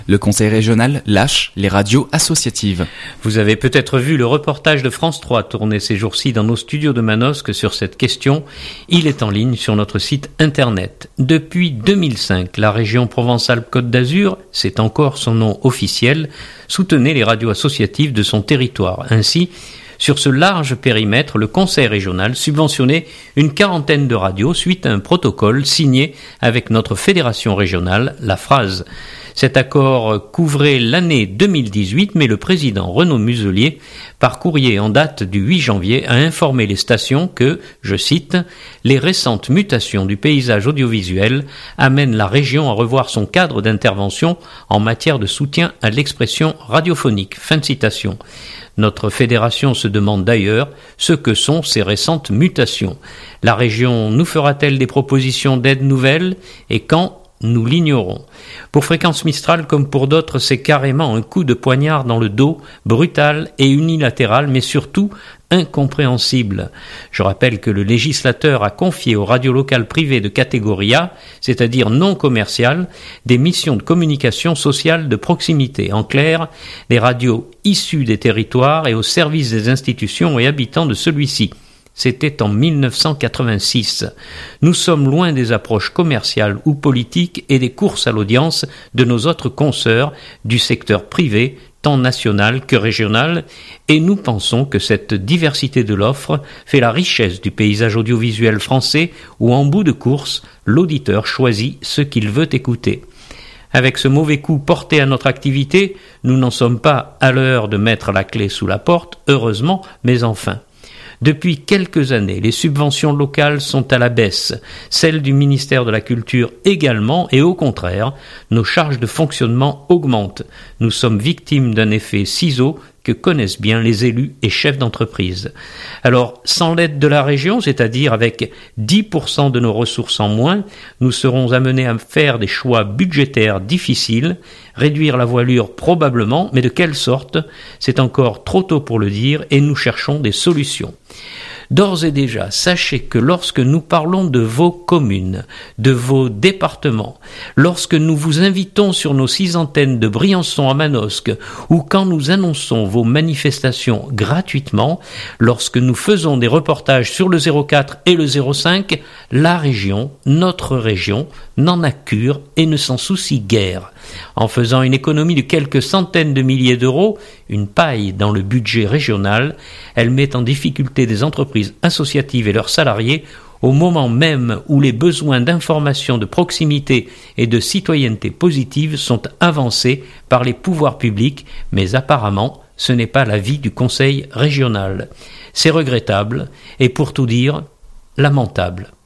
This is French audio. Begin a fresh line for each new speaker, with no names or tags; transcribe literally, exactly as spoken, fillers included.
Le conseil régional lâche les radios associatives.
Vous avez peut-être vu le reportage de France trois tourné ces jours-ci dans nos studios de Manosque sur cette question. Il est en ligne sur notre site internet. Depuis deux mille cinq, la région Provence-Alpes-Côte d'Azur, c'est encore son nom officiel, soutenait les radios associatives de son territoire. Ainsi, sur ce large périmètre, le conseil régional subventionnait une quarantaine de radios suite à un protocole signé avec notre fédération régionale, la Phrase. Cet accord couvrait l'année deux mille dix-huit, mais le président Renaud Muselier, par courrier en date du huit janvier, a informé les stations que, je cite, « les récentes mutations du paysage audiovisuel amènent la région à revoir son cadre d'intervention en matière de soutien à l'expression radiophonique ». Fin de citation. Notre fédération se demande d'ailleurs ce que sont ces récentes mutations. La région nous fera-t-elle des propositions d'aide nouvelles et quand ? Nous l'ignorons. Pour Fréquence Mistral, comme pour d'autres, c'est carrément un coup de poignard dans le dos, brutal et unilatéral, mais surtout incompréhensible. Je rappelle que le législateur a confié aux radios locales privées de catégorie A, c'est-à-dire non commerciales, des missions de communication sociale de proximité. En clair, les radios issues des territoires et au service des institutions et habitants de celui-ci. C'était en mille neuf cent quatre-vingt-six. Nous sommes loin des approches commerciales ou politiques et des courses à l'audience de nos autres consoeurs du secteur privé, tant national que régional, et nous pensons que cette diversité de l'offre fait la richesse du paysage audiovisuel français où, en bout de course, l'auditeur choisit ce qu'il veut écouter. Avec ce mauvais coup porté à notre activité, nous n'en sommes pas à l'heure de mettre la clé sous la porte, heureusement, mais enfin. Depuis quelques années, les subventions locales sont à la baisse, celles du ministère de la Culture également, et au contraire, nos charges de fonctionnement augmentent. Nous sommes victimes d'un effet ciseau que connaissent bien les élus et chefs d'entreprise. Alors, sans l'aide de la région, c'est-à-dire avec dix pour cent de nos ressources en moins, nous serons amenés à faire des choix budgétaires difficiles, réduire la voilure probablement, mais de quelle sorte ? C'est encore trop tôt pour le dire et nous cherchons des solutions. D'ores et déjà, sachez que lorsque nous parlons de vos communes, de vos départements, lorsque nous vous invitons sur nos six antennes de Briançon à Manosque, ou quand nous annonçons vos manifestations gratuitement, lorsque nous faisons des reportages sur le zéro quatre et le zéro cinq, la région, notre région, n'en a cure et ne s'en soucie guère. En faisant une économie de quelques centaines de milliers d'euros, une paille dans le budget régional, elle met en difficulté des entreprises associatives et leurs salariés au moment même où les besoins d'information de proximité et de citoyenneté positive sont avancés par les pouvoirs publics, mais apparemment ce n'est pas l'avis du conseil régional. C'est regrettable et pour tout dire, lamentable.